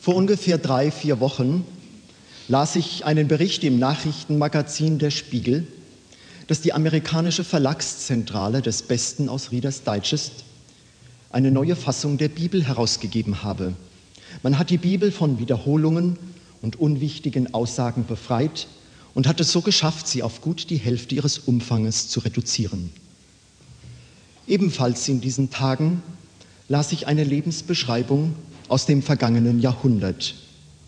Vor ungefähr 3-4 Wochen las ich einen Bericht im Nachrichtenmagazin Der Spiegel, dass die amerikanische Verlagszentrale des Besten aus Reader's Digest eine neue Fassung der Bibel herausgegeben habe. Man hat die Bibel von Wiederholungen und unwichtigen Aussagen befreit und hat es so geschafft, sie auf gut die Hälfte ihres Umfanges zu reduzieren. Ebenfalls in diesen Tagen las ich eine Lebensbeschreibung aus dem vergangenen Jahrhundert.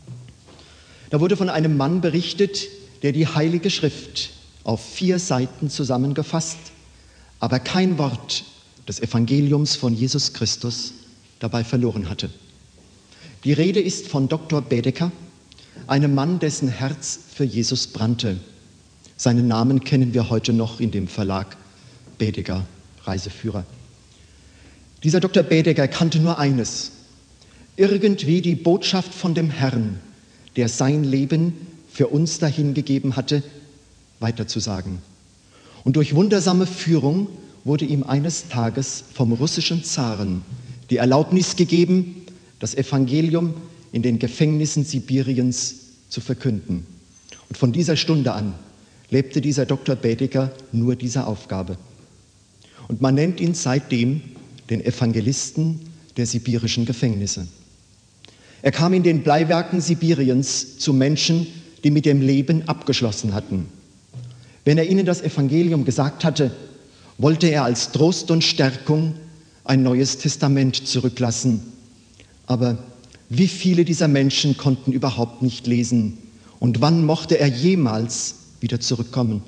Da wurde von einem Mann berichtet, der die Heilige Schrift auf 4 Seiten zusammengefasst, aber kein Wort des Evangeliums von Jesus Christus dabei verloren hatte. Die Rede ist von Dr. Baedeker, einem Mann, dessen Herz für Jesus brannte. Seinen Namen kennen wir heute noch in dem Verlag Baedeker, Reiseführer. Dieser Dr. Baedeker kannte nur eines: irgendwie die Botschaft von dem Herrn, der sein Leben für uns dahingegeben hatte, weiterzusagen. Und durch wundersame Führung wurde ihm eines Tages vom russischen Zaren die Erlaubnis gegeben, das Evangelium in den Gefängnissen Sibiriens zu verkünden. Und von dieser Stunde an lebte dieser Dr. Baedeker nur dieser Aufgabe. Und man nennt ihn seitdem den Evangelisten der sibirischen Gefängnisse. Er kam in den Bleiwerken Sibiriens zu Menschen, die mit dem Leben abgeschlossen hatten. Wenn er ihnen das Evangelium gesagt hatte, wollte er als Trost und Stärkung ein neues Testament zurücklassen. Aber wie viele dieser Menschen konnten überhaupt nicht lesen? Und wann mochte er jemals wieder zurückkommen?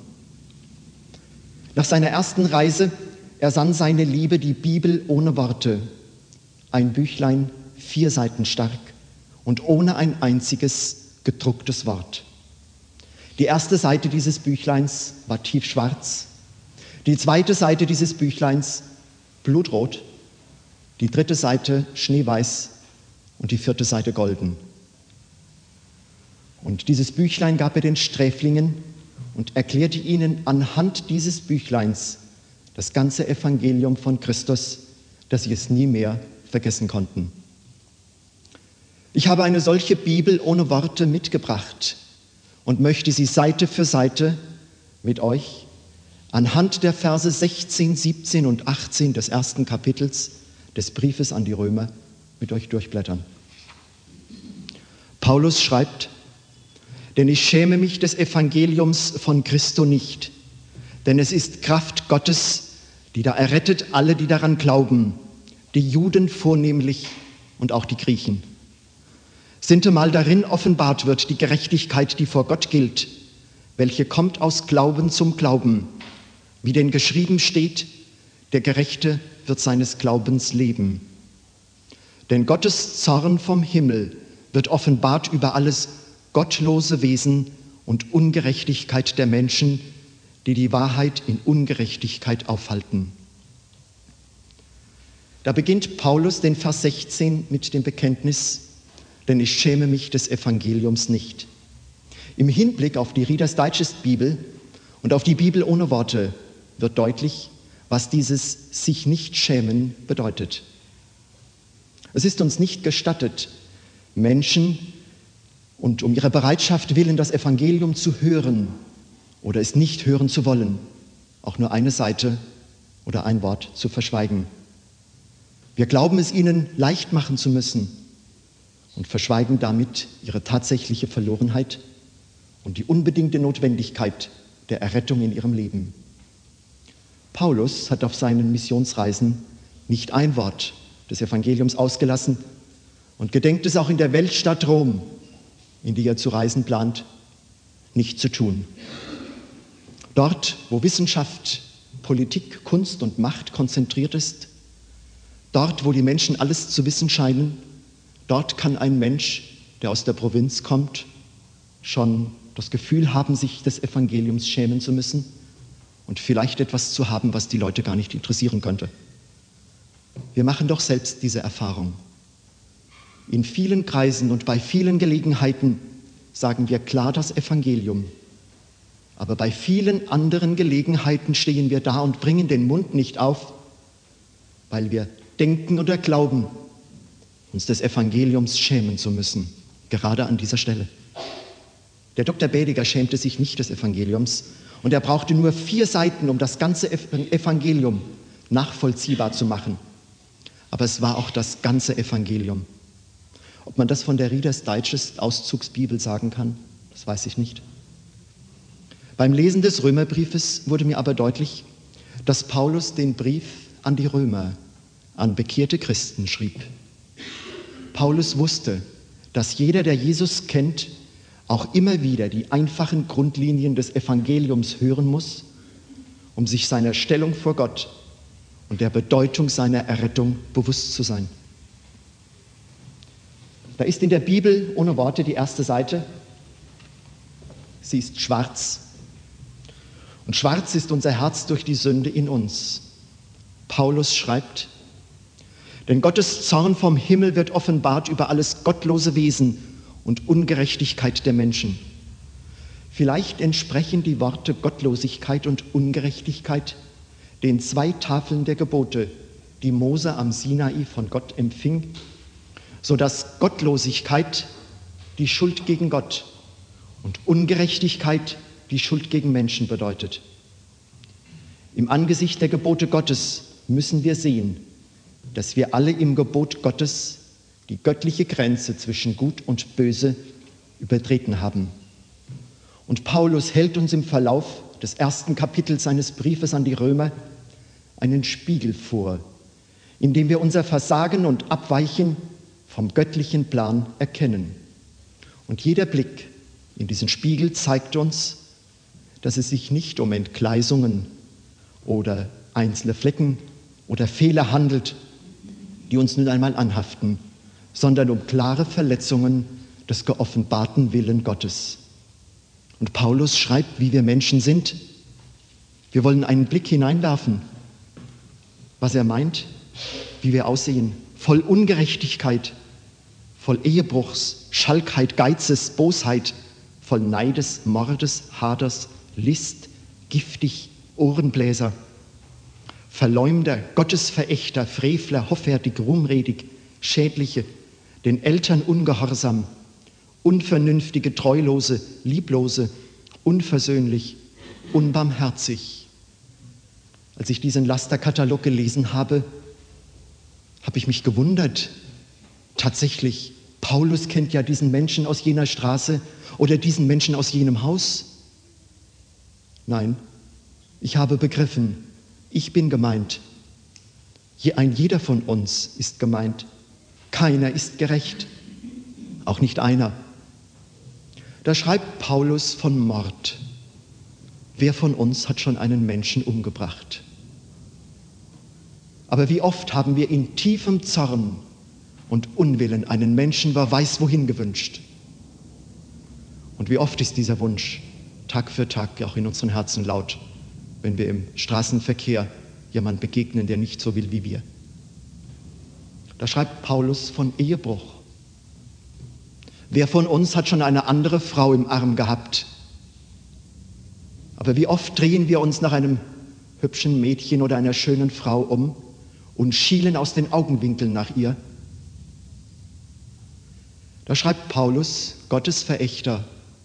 Nach seiner ersten Reise ersann seine Liebe die Bibel ohne Worte. Ein Büchlein, 4 Seiten stark und ohne ein einziges gedrucktes Wort. Die erste Seite dieses Büchleins war tiefschwarz, die zweite Seite dieses Büchleins blutrot, die dritte Seite schneeweiß und die 4. Seite golden. Und dieses Büchlein gab er den Sträflingen und erklärte ihnen anhand dieses Büchleins das ganze Evangelium von Christus, dass sie es nie mehr vergessen konnten. Ich habe eine solche Bibel ohne Worte mitgebracht und möchte sie Seite für Seite mit euch anhand der Verse 16, 17 und 18 des 1. Kapitels des Briefes an die Römer mit euch durchblättern. Paulus schreibt: Denn ich schäme mich des Evangeliums von Christo nicht, denn es ist Kraft Gottes, die da errettet alle, die daran glauben, die Juden vornehmlich und auch die Griechen. Sintemal darin offenbart wird die Gerechtigkeit, die vor Gott gilt, welche kommt aus Glauben zum Glauben, wie denn geschrieben steht, der Gerechte wird seines Glaubens leben. Denn Gottes Zorn vom Himmel wird offenbart über alles gottlose Wesen und Ungerechtigkeit der Menschen, die die Wahrheit in Ungerechtigkeit aufhalten. Da beginnt Paulus den Vers 16 mit dem Bekenntnis: Denn ich schäme mich des Evangeliums nicht. Im Hinblick auf die Reader's Digest Bibel und auf die Bibel ohne Worte wird deutlich, was dieses sich nicht schämen bedeutet. Es ist uns nicht gestattet, Menschen und um ihrer Bereitschaft willen das Evangelium zu hören oder es nicht hören zu wollen, auch nur eine Seite oder ein Wort zu verschweigen. Wir glauben es ihnen leicht machen zu müssen und verschweigen damit ihre tatsächliche Verlorenheit und die unbedingte Notwendigkeit der Errettung in ihrem Leben. Paulus hat auf seinen Missionsreisen nicht ein Wort des Evangeliums ausgelassen und gedenkt es auch in der Weltstadt Rom, in die er zu reisen plant, nicht zu tun. Dort, wo Wissenschaft, Politik, Kunst und Macht konzentriert ist, dort, wo die Menschen alles zu wissen scheinen, dort kann ein Mensch, der aus der Provinz kommt, schon das Gefühl haben, sich des Evangeliums schämen zu müssen und vielleicht etwas zu haben, was die Leute gar nicht interessieren könnte. Wir machen doch selbst diese Erfahrung. In vielen Kreisen und bei vielen Gelegenheiten sagen wir klar das Evangelium. Aber bei vielen anderen Gelegenheiten stehen wir da und bringen den Mund nicht auf, weil wir denken oder glauben, uns des Evangeliums schämen zu müssen. gerade an dieser Stelle. Der Dr. Bädiger schämte sich nicht des Evangeliums und er brauchte nur 4 Seiten, um das ganze Evangelium nachvollziehbar zu machen. Aber es war auch das ganze Evangelium. Ob man das von der Reader's Digest Auszugsbibel sagen kann, das weiß ich nicht. Beim Lesen des Römerbriefes wurde mir aber deutlich, dass Paulus den Brief an die Römer, an bekehrte Christen schrieb. Paulus wusste, dass jeder, der Jesus kennt, auch immer wieder die einfachen Grundlinien des Evangeliums hören muss, um sich seiner Stellung vor Gott und der Bedeutung seiner Errettung bewusst zu sein. Da ist in der Bibel ohne Worte die erste Seite. Sie ist schwarz. Und schwarz ist unser Herz durch die Sünde in uns. Paulus schreibt: Denn Gottes Zorn vom Himmel wird offenbart über alles gottlose Wesen und Ungerechtigkeit der Menschen. Vielleicht entsprechen die Worte Gottlosigkeit und Ungerechtigkeit den 2 Tafeln der Gebote, die Mose am Sinai von Gott empfing, sodass Gottlosigkeit die Schuld gegen Gott und Ungerechtigkeit die Schuld gegen Menschen bedeutet. Im Angesicht der Gebote Gottes müssen wir sehen, dass wir alle im Gebot Gottes die göttliche Grenze zwischen Gut und Böse übertreten haben. Und Paulus hält uns im Verlauf des 1. Kapitels seines Briefes an die Römer einen Spiegel vor, in dem wir unser Versagen und Abweichen vom göttlichen Plan erkennen. Und jeder Blick in diesen Spiegel zeigt uns, dass es sich nicht um Entgleisungen oder einzelne Flecken oder Fehler handelt, die uns nun einmal anhaften, sondern um klare Verletzungen des geoffenbarten Willen Gottes. Und Paulus schreibt, wie wir Menschen sind. Wir wollen einen Blick hineinwerfen, was er meint, wie wir aussehen, voll Ungerechtigkeit, voll Ehebruchs, Schalkheit, Geizes, Bosheit, voll Neides, Mordes, Haders, List, giftig, Ohrenbläser, Verleumder, Gottesverächter, Frevler, hoffärtig, ruhmredig, Schädliche, den Eltern ungehorsam, Unvernünftige, Treulose, Lieblose, unversöhnlich, unbarmherzig. Als ich diesen Lasterkatalog gelesen habe, habe ich mich gewundert. Tatsächlich, Paulus kennt ja diesen Menschen aus jener Straße oder diesen Menschen aus jenem Haus. Nein, ich habe begriffen, ich bin gemeint. Jeder von uns ist gemeint. Keiner ist gerecht, auch nicht einer. Da schreibt Paulus von Mord. Wer von uns hat schon einen Menschen umgebracht? Aber wie oft haben wir in tiefem Zorn und Unwillen einen Menschen wer weiß wohin gewünscht? Und wie oft ist dieser Wunsch Tag für Tag auch in unseren Herzen laut, wenn wir im Straßenverkehr jemandem begegnen, der nicht so will wie wir. Da schreibt Paulus von Ehebruch. Wer von uns hat schon eine andere Frau im Arm gehabt? Aber wie oft drehen wir uns nach einem hübschen Mädchen oder einer schönen Frau um und schielen aus den Augenwinkeln nach ihr? Da schreibt Paulus, Gottes Verächter.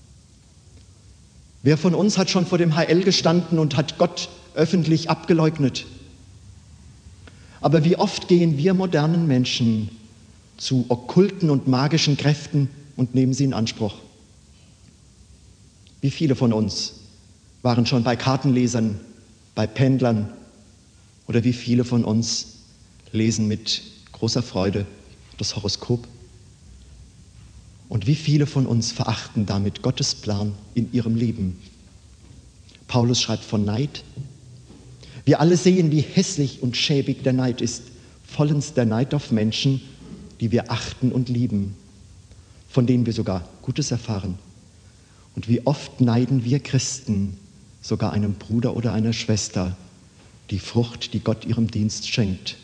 Wer von uns hat schon vor dem HL gestanden und hat Gott öffentlich abgeleugnet? Aber wie oft gehen wir modernen Menschen zu okkulten und magischen Kräften und nehmen sie in Anspruch? Wie viele von uns waren schon bei Kartenlesern, bei Pendlern, oder wie viele von uns lesen mit großer Freude das Horoskop? Und wie viele von uns verachten damit Gottes Plan in ihrem Leben? Paulus schreibt von Neid. Wir alle sehen, wie hässlich und schäbig der Neid ist. Vollends der Neid auf Menschen, die wir achten und lieben, von denen wir sogar Gutes erfahren. Und wie oft neiden wir Christen, sogar einem Bruder oder einer Schwester, die Frucht, die Gott ihrem Dienst schenkt.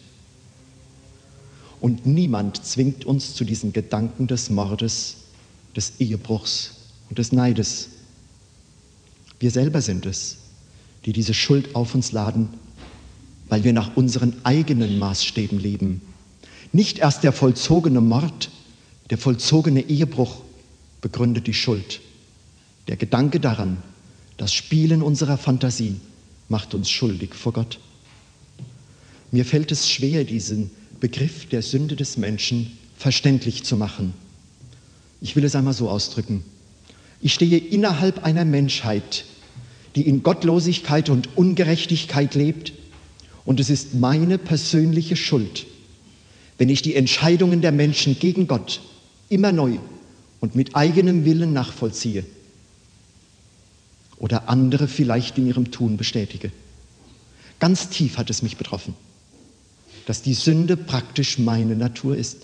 Und niemand zwingt uns zu diesen Gedanken des Mordes, des Ehebruchs und des Neides. Wir selber sind es, die diese Schuld auf uns laden, weil wir nach unseren eigenen Maßstäben leben. Nicht erst der vollzogene Mord, der vollzogene Ehebruch begründet die Schuld. Der Gedanke daran, das Spielen unserer Fantasie, macht uns schuldig vor Gott. Mir fällt es schwer, diesen Begriff der Sünde des Menschen verständlich zu machen. Ich will es einmal so ausdrücken. Ich stehe innerhalb einer Menschheit, die in Gottlosigkeit und Ungerechtigkeit lebt, und es ist meine persönliche Schuld, wenn ich die Entscheidungen der Menschen gegen Gott immer neu und mit eigenem Willen nachvollziehe oder andere vielleicht in ihrem Tun bestätige. Ganz tief hat es mich betroffen, dass die Sünde praktisch meine Natur ist.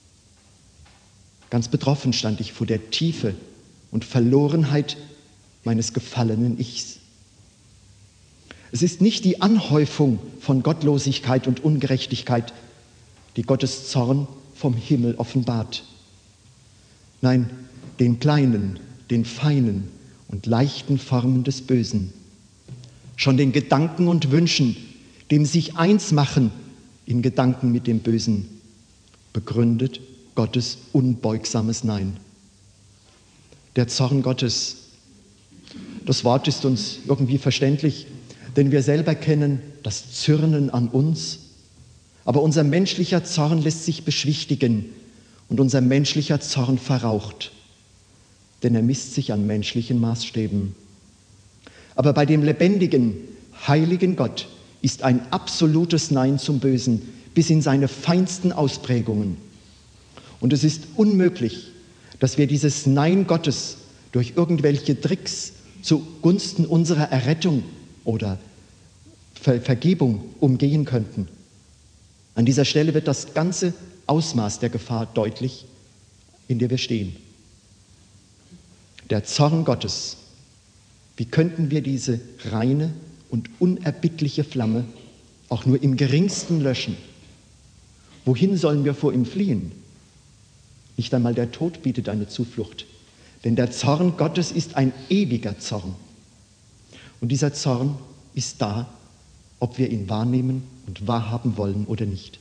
Ganz betroffen stand ich vor der Tiefe und Verlorenheit meines gefallenen Ichs. Es ist nicht die Anhäufung von Gottlosigkeit und Ungerechtigkeit, die Gottes Zorn vom Himmel offenbart. Nein, den kleinen, den feinen und leichten Formen des Bösen, schon den Gedanken und Wünschen, dem sich eins machen in Gedanken mit dem Bösen, begründet Gottes unbeugsames Nein. Der Zorn Gottes, das Wort ist uns irgendwie verständlich, denn wir selber kennen das Zürnen an uns, aber unser menschlicher Zorn lässt sich beschwichtigen und unser menschlicher Zorn verraucht, denn er misst sich an menschlichen Maßstäben. Aber bei dem lebendigen, heiligen Gott ist ein absolutes Nein zum Bösen bis in seine feinsten Ausprägungen. Und es ist unmöglich, dass wir dieses Nein Gottes durch irgendwelche Tricks zugunsten unserer Errettung oder Vergebung umgehen könnten. An dieser Stelle wird das ganze Ausmaß der Gefahr deutlich, in der wir stehen. Der Zorn Gottes, wie könnten wir diese reine und unerbittliche Flamme auch nur im geringsten löschen? Wohin sollen wir vor ihm fliehen? Nicht einmal der Tod bietet eine Zuflucht, denn der Zorn Gottes ist ein ewiger Zorn. Und dieser Zorn ist da, ob wir ihn wahrnehmen und wahrhaben wollen oder nicht.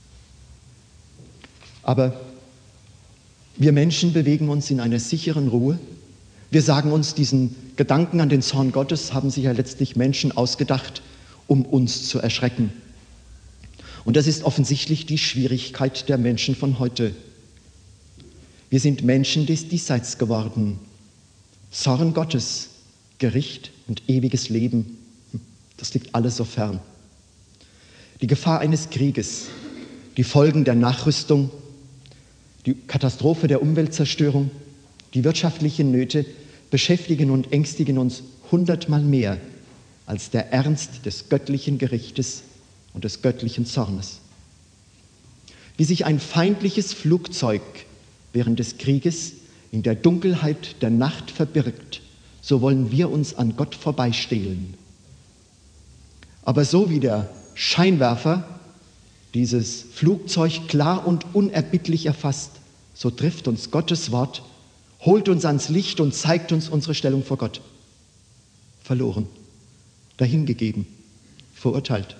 Aber wir Menschen bewegen uns in einer sicheren Ruhe. Wir sagen uns, diesen Gedanken an den Zorn Gottes haben sich ja letztlich Menschen ausgedacht, um uns zu erschrecken. Und das ist offensichtlich die Schwierigkeit der Menschen von heute. Wir sind Menschen des Diesseits geworden. Zorn Gottes, Gericht und ewiges Leben, das liegt alles so fern. Die Gefahr eines Krieges, die Folgen der Nachrüstung, die Katastrophe der Umweltzerstörung, die wirtschaftlichen Nöte beschäftigen und ängstigen uns 100-mal mehr als der Ernst des göttlichen Gerichtes und des göttlichen Zornes. Wie sich ein feindliches Flugzeug während des Krieges in der Dunkelheit der Nacht verbirgt, so wollen wir uns an Gott vorbeistehlen. Aber so wie der Scheinwerfer dieses Flugzeug klar und unerbittlich erfasst, so trifft uns Gottes Wort, holt uns ans Licht und zeigt uns unsere Stellung vor Gott. Verloren, dahingegeben, verurteilt.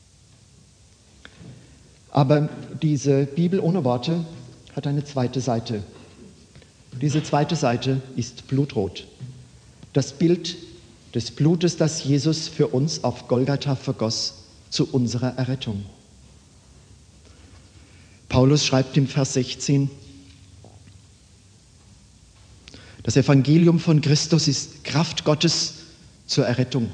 Aber diese Bibel ohne Worte hat eine zweite Seite. Diese zweite Seite ist blutrot. Das Bild des Blutes, das Jesus für uns auf Golgatha vergoss, zu unserer Errettung. Paulus schreibt im Vers 16, das Evangelium von Christus ist Kraft Gottes zur Errettung.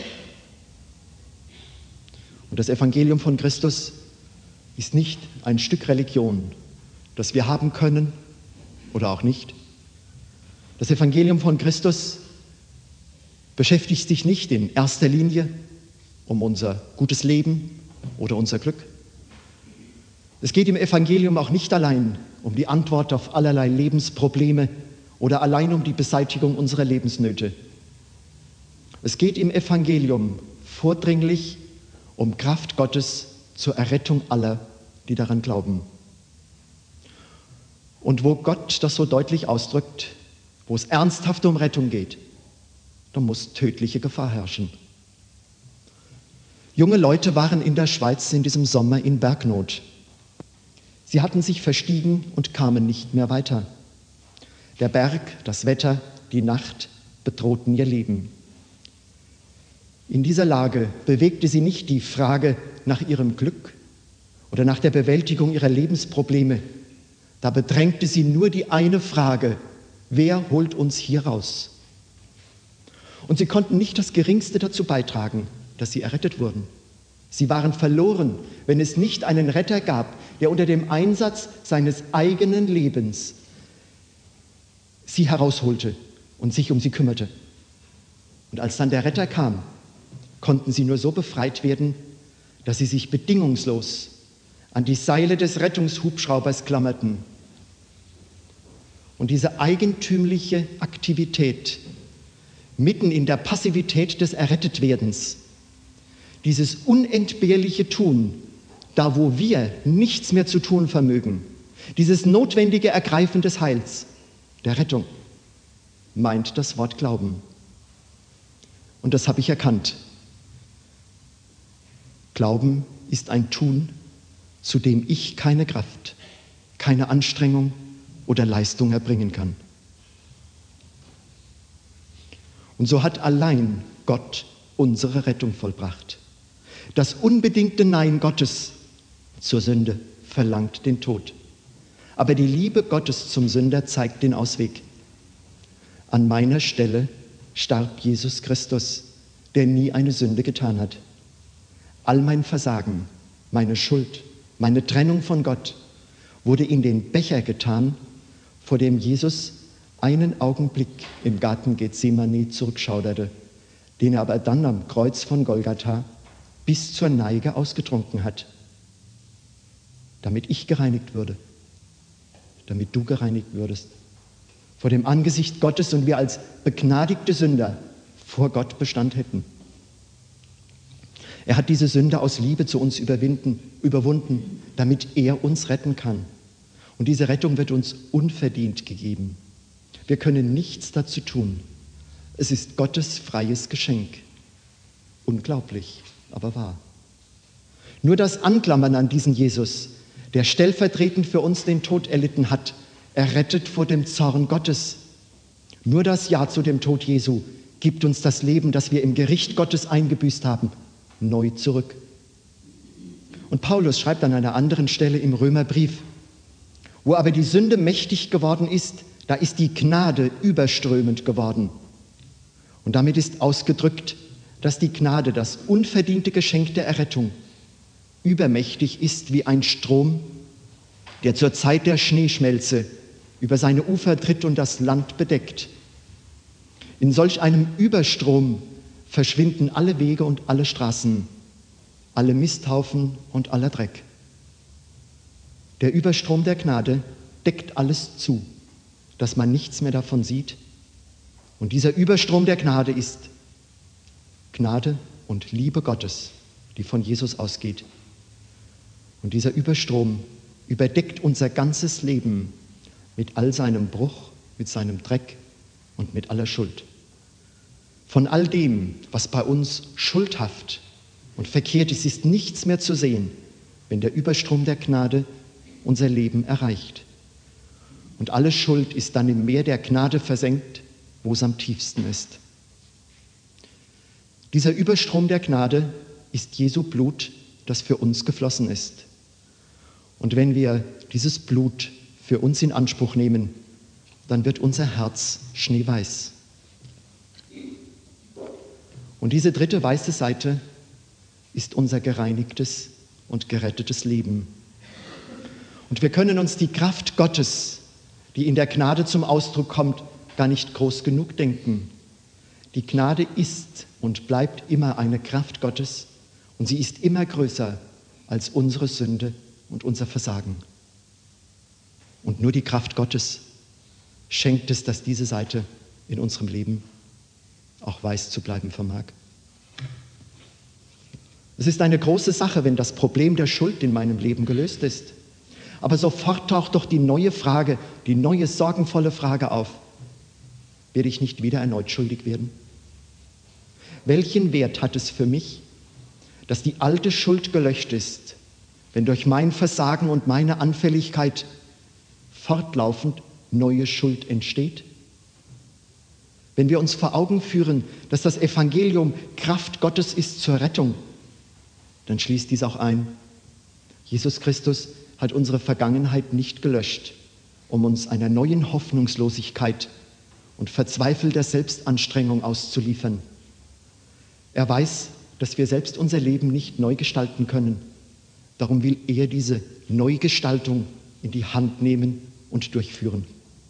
Und das Evangelium von Christus ist nicht ein Stück Religion, das wir haben können oder auch nicht. Das Evangelium von Christus beschäftigt sich nicht in erster Linie um unser gutes Leben oder unser Glück. Es geht im Evangelium auch nicht allein um die Antwort auf allerlei Lebensprobleme oder allein um die Beseitigung unserer Lebensnöte. Es geht im Evangelium vordringlich um Kraft Gottes zur Errettung aller, die daran glauben. Und wo Gott das so deutlich ausdrückt, wo es ernsthaft um Rettung geht, da muss tödliche Gefahr herrschen. Junge Leute waren in der Schweiz in diesem Sommer in Bergnot. Sie hatten sich verstiegen und kamen nicht mehr weiter. Der Berg, das Wetter, die Nacht bedrohten ihr Leben. In dieser Lage bewegte sie nicht die Frage nach ihrem Glück oder nach der Bewältigung ihrer Lebensprobleme. Da bedrängte sie nur die eine Frage: Wer holt uns hier raus? Und sie konnten nicht das Geringste dazu beitragen, dass sie errettet wurden. Sie waren verloren, wenn es nicht einen Retter gab, der unter dem Einsatz seines eigenen Lebens sie herausholte und sich um sie kümmerte. Und als dann der Retter kam, konnten sie nur so befreit werden, dass sie sich bedingungslos an die Seile des Rettungshubschraubers klammerten. Und diese eigentümliche Aktivität mitten in der Passivität des Errettetwerdens, dieses unentbehrliche Tun, da wo wir nichts mehr zu tun vermögen, dieses notwendige Ergreifen des Heils, der Rettung, meint das Wort Glauben. Und das habe ich erkannt. Glauben ist ein Tun, zu dem ich keine Kraft, keine Anstrengung oder Leistung erbringen kann. Und so hat allein Gott unsere Rettung vollbracht. Das unbedingte Nein Gottes zur Sünde verlangt den Tod. Aber die Liebe Gottes zum Sünder zeigt den Ausweg. An meiner Stelle starb Jesus Christus, der nie eine Sünde getan hat. All mein Versagen, meine Schuld, meine Trennung von Gott wurde in den Becher getan, vor dem Jesus einen Augenblick im Garten Gethsemane zurückschauderte, den er aber dann am Kreuz von Golgatha bis zur Neige ausgetrunken hat, damit ich gereinigt würde, damit du gereinigt würdest, vor dem Angesicht Gottes und wir als begnadigte Sünder vor Gott Bestand hätten. Er hat diese Sünde aus Liebe zu uns überwunden, damit er uns retten kann. Und diese Rettung wird uns unverdient gegeben. Wir können nichts dazu tun. Es ist Gottes freies Geschenk. Unglaublich, aber wahr. Nur das Anklammern an diesen Jesus, der stellvertretend für uns den Tod erlitten hat, errettet vor dem Zorn Gottes. Nur das Ja zu dem Tod Jesu gibt uns das Leben, das wir im Gericht Gottes eingebüßt haben, neu zurück. Und Paulus schreibt an einer anderen Stelle im Römerbrief: Wo aber die Sünde mächtig geworden ist, da ist die Gnade überströmend geworden. Und damit ist ausgedrückt, dass die Gnade, das unverdiente Geschenk der Errettung, übermächtig ist wie ein Strom, der zur Zeit der Schneeschmelze über seine Ufer tritt und das Land bedeckt. In solch einem Überstrom verschwinden alle Wege und alle Straßen, alle Misthaufen und aller Dreck. Der Überstrom der Gnade deckt alles zu, dass man nichts mehr davon sieht. Und dieser Überstrom der Gnade ist Gnade und Liebe Gottes, die von Jesus ausgeht. Und dieser Überstrom überdeckt unser ganzes Leben mit all seinem Bruch, mit seinem Dreck und mit aller Schuld. Von all dem, was bei uns schuldhaft und verkehrt ist, ist nichts mehr zu sehen, wenn der Überstrom der Gnade unser Leben erreicht. Und alle Schuld ist dann im Meer der Gnade versenkt, wo es am tiefsten ist. Dieser Überstrom der Gnade ist Jesu Blut, das für uns geflossen ist. Und wenn wir dieses Blut für uns in Anspruch nehmen, dann wird unser Herz schneeweiß. Und diese dritte weiße Seite ist unser gereinigtes und gerettetes Leben. Und wir können uns die Kraft Gottes, die in der Gnade zum Ausdruck kommt, gar nicht groß genug denken. Die Gnade ist und bleibt immer eine Kraft Gottes und sie ist immer größer als unsere Sünde und unser Versagen. Und nur die Kraft Gottes schenkt es, dass diese Seite in unserem Leben auch weiß zu bleiben vermag. Es ist eine große Sache, wenn das Problem der Schuld in meinem Leben gelöst ist. Aber sofort taucht doch die neue Frage, die neue sorgenvolle Frage auf: Werde ich nicht wieder erneut schuldig werden? Welchen Wert hat es für mich, dass die alte Schuld gelöscht ist, wenn durch mein Versagen und meine Anfälligkeit fortlaufend neue Schuld entsteht? Wenn wir uns vor Augen führen, dass das Evangelium Kraft Gottes ist zur Rettung, dann schließt dies auch ein: Jesus Christus hat unsere Vergangenheit nicht gelöscht, um uns einer neuen Hoffnungslosigkeit und verzweifelter Selbstanstrengung auszuliefern. Er weiß, dass wir selbst unser Leben nicht neu gestalten können. Darum will er diese Neugestaltung in die Hand nehmen und durchführen.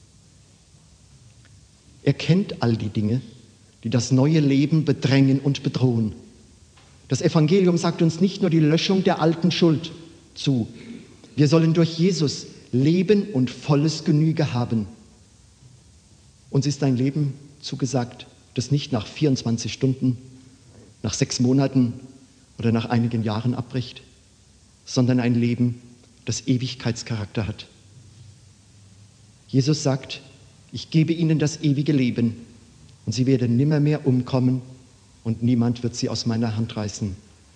Er kennt all die Dinge, die das neue Leben bedrängen und bedrohen. Das Evangelium sagt uns nicht nur die Löschung der alten Schuld zu. Wir sollen durch Jesus Leben und volles Genüge haben. Uns ist ein Leben zugesagt, das nicht nach 24 Stunden, nach 6 Monaten oder nach einigen Jahren abbricht, sondern ein Leben, das Ewigkeitscharakter hat. Jesus sagt: Ich gebe ihnen das ewige Leben und sie werden nimmermehr umkommen und niemand wird sie aus meiner Hand reißen.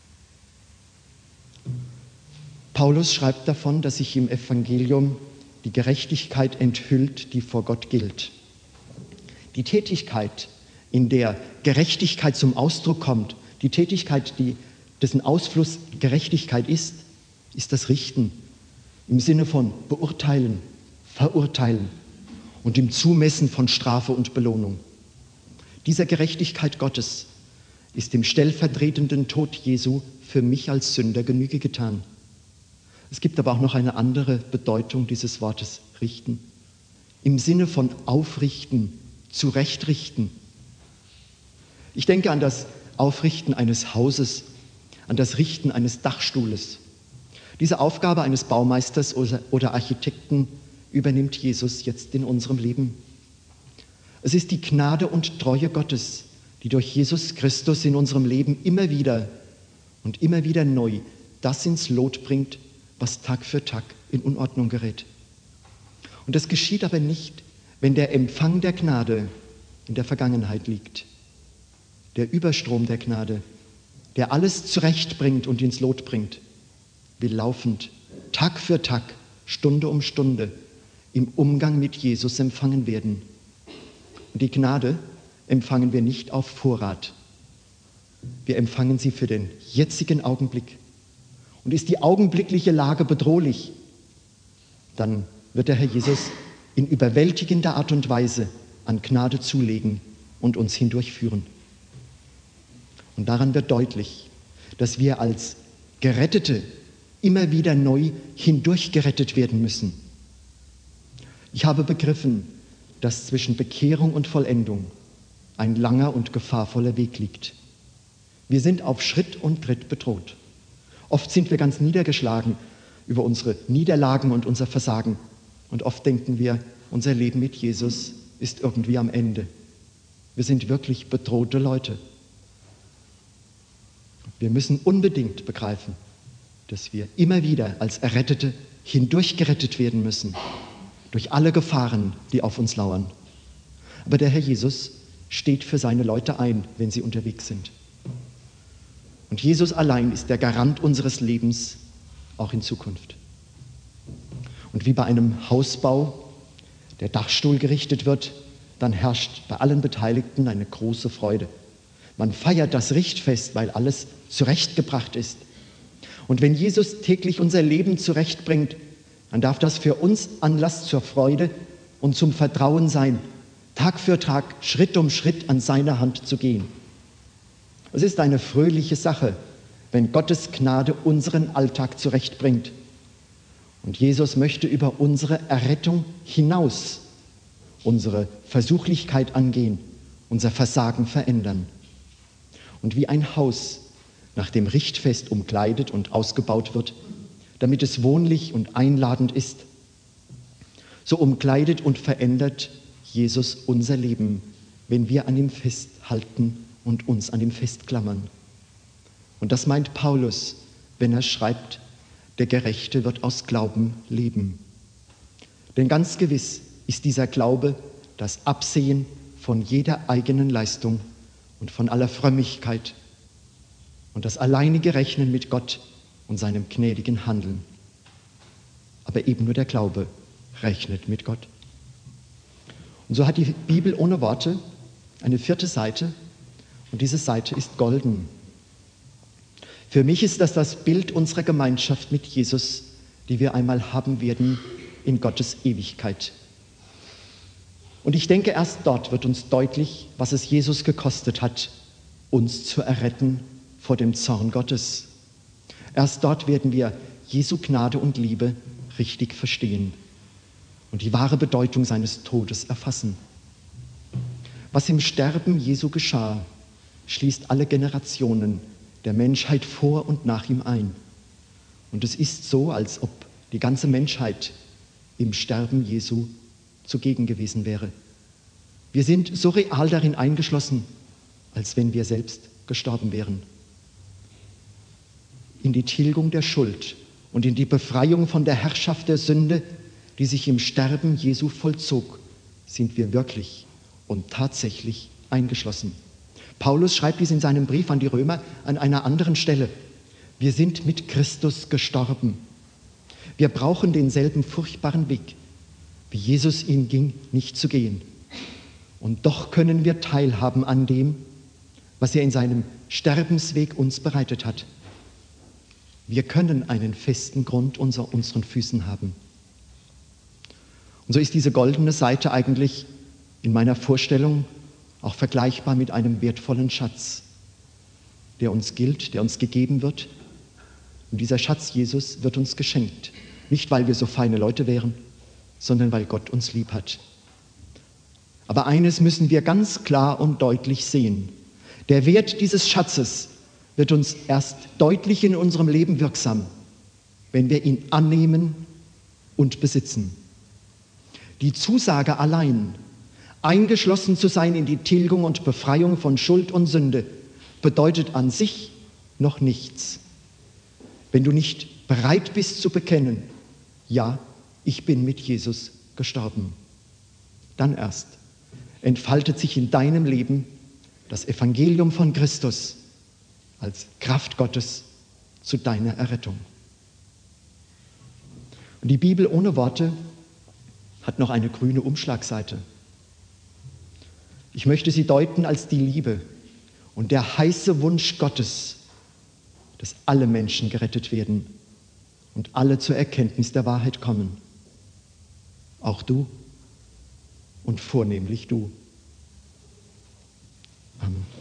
Paulus schreibt davon, dass sich im Evangelium die Gerechtigkeit enthüllt, die vor Gott gilt. Die Tätigkeit, in der Gerechtigkeit zum Ausdruck kommt, die Tätigkeit, dessen Ausfluss Gerechtigkeit ist das Richten im Sinne von beurteilen, verurteilen und im Zumessen von Strafe und Belohnung. Dieser Gerechtigkeit Gottes ist dem stellvertretenden Tod Jesu für mich als Sünder Genüge getan. Es gibt aber auch noch eine andere Bedeutung dieses Wortes richten. Im Sinne von aufrichten, zurechtrichten. Ich denke an das Aufrichten eines Hauses, an das Richten eines Dachstuhles. Diese Aufgabe eines Baumeisters oder Architekten übernimmt Jesus jetzt in unserem Leben. Es ist die Gnade und Treue Gottes, die durch Jesus Christus in unserem Leben immer wieder und immer wieder neu das ins Lot bringt, was Tag für Tag in Unordnung gerät. Und das geschieht aber nicht, wenn der Empfang der Gnade in der Vergangenheit liegt. Der Überstrom der Gnade, der alles zurechtbringt und ins Lot bringt, will laufend, Tag für Tag, Stunde um Stunde im Umgang mit Jesus empfangen werden. Und die Gnade empfangen wir nicht auf Vorrat. Wir empfangen sie für den jetzigen Augenblick. Und ist die augenblickliche Lage bedrohlich, dann wird der Herr Jesus in überwältigender Art und Weise an Gnade zulegen und uns hindurchführen. Und daran wird deutlich, dass wir als Gerettete immer wieder neu hindurchgerettet werden müssen. Ich habe begriffen, dass zwischen Bekehrung und Vollendung ein langer und gefahrvoller Weg liegt. Wir sind auf Schritt und Tritt bedroht. Oft sind wir ganz niedergeschlagen über unsere Niederlagen und unser Versagen. Und oft denken wir, unser Leben mit Jesus ist irgendwie am Ende. Wir sind wirklich bedrohte Leute. Wir müssen unbedingt begreifen, dass wir immer wieder als Errettete hindurchgerettet werden müssen, durch alle Gefahren, die auf uns lauern. Aber der Herr Jesus steht für seine Leute ein, wenn sie unterwegs sind. Und Jesus allein ist der Garant unseres Lebens, auch in Zukunft. Und wie bei einem Hausbau der Dachstuhl gerichtet wird, dann herrscht bei allen Beteiligten eine große Freude. Man feiert das Richtfest, weil alles zurechtgebracht ist. Und wenn Jesus täglich unser Leben zurechtbringt, dann darf das für uns Anlass zur Freude und zum Vertrauen sein, Tag für Tag, Schritt um Schritt an seiner Hand zu gehen. Es ist eine fröhliche Sache, wenn Gottes Gnade unseren Alltag zurechtbringt. Und Jesus möchte über unsere Errettung hinaus unsere Versuchlichkeit angehen, unser Versagen verändern. Und wie ein Haus nach dem Richtfest umkleidet und ausgebaut wird, damit es wohnlich und einladend ist, so umkleidet und verändert Jesus unser Leben, wenn wir an ihm festhalten und uns an ihm festklammern. Und das meint Paulus, wenn er schreibt, der Gerechte wird aus Glauben leben. Denn ganz gewiss ist dieser Glaube das Absehen von jeder eigenen Leistung und von aller Frömmigkeit und das alleinige Rechnen mit Gott und seinem gnädigen Handeln. Aber eben nur der Glaube rechnet mit Gott. Und so hat die Bibel ohne Worte eine 4. Seite und diese Seite ist golden. Für mich ist das Bild unserer Gemeinschaft mit Jesus, die wir einmal haben werden in Gottes Ewigkeit. Und ich denke, erst dort wird uns deutlich, was es Jesus gekostet hat, uns zu erretten vor dem Zorn Gottes. Erst dort werden wir Jesu Gnade und Liebe richtig verstehen und die wahre Bedeutung seines Todes erfassen. Was im Sterben Jesu geschah, schließt alle Generationen der Menschheit vor und nach ihm ein. Und es ist so, als ob die ganze Menschheit im Sterben Jesu zugegen gewesen wäre. Wir sind so real darin eingeschlossen, als wenn wir selbst gestorben wären. In die Tilgung der Schuld und in die Befreiung von der Herrschaft der Sünde, die sich im Sterben Jesu vollzog, sind wir wirklich und tatsächlich eingeschlossen. Paulus schreibt dies in seinem Brief an die Römer an einer anderen Stelle. Wir sind mit Christus gestorben. Wir brauchen denselben furchtbaren Weg, wie Jesus ihn ging, nicht zu gehen. Und doch können wir teilhaben an dem, was er in seinem Sterbensweg uns bereitet hat. Wir können einen festen Grund unter unseren Füßen haben. Und so ist diese goldene Seite eigentlich in meiner Vorstellung auch vergleichbar mit einem wertvollen Schatz, der uns gilt, der uns gegeben wird. Und dieser Schatz Jesus wird uns geschenkt. Nicht, weil wir so feine Leute wären, sondern weil Gott uns lieb hat. Aber eines müssen wir ganz klar und deutlich sehen. Der Wert dieses Schatzes wird uns erst deutlich in unserem Leben wirksam, wenn wir ihn annehmen und besitzen. Die Zusage allein, eingeschlossen zu sein in die Tilgung und Befreiung von Schuld und Sünde, bedeutet an sich noch nichts. Wenn du nicht bereit bist zu bekennen, ja, ich bin mit Jesus gestorben, dann erst entfaltet sich in deinem Leben das Evangelium von Christus als Kraft Gottes zu deiner Errettung. Und die Bibel ohne Worte hat noch eine grüne Umschlagseite. Ich möchte sie deuten als die Liebe und der heiße Wunsch Gottes, dass alle Menschen gerettet werden und alle zur Erkenntnis der Wahrheit kommen. Auch du und vornehmlich du. Amen.